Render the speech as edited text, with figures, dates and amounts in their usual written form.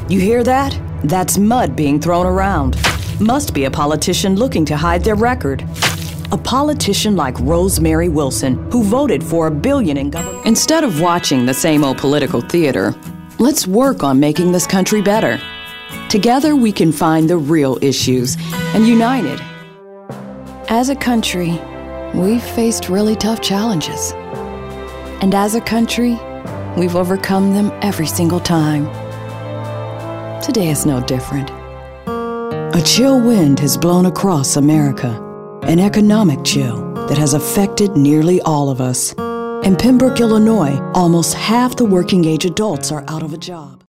You hear that? That's mud being thrown around. Must be a politician looking to hide their record. A politician like Rosemary Wilson, who voted for $1 billion in government. Instead of watching the same old political theater, let's work on making this country better. Together we can find the real issues and united. As a country, we've faced really tough challenges. And as a country, we've overcome them every single time. Today is no different. A chill wind has blown across America, an economic chill that has affected nearly all of us. In Pembroke, Illinois, almost half the working-age adults are out of a job.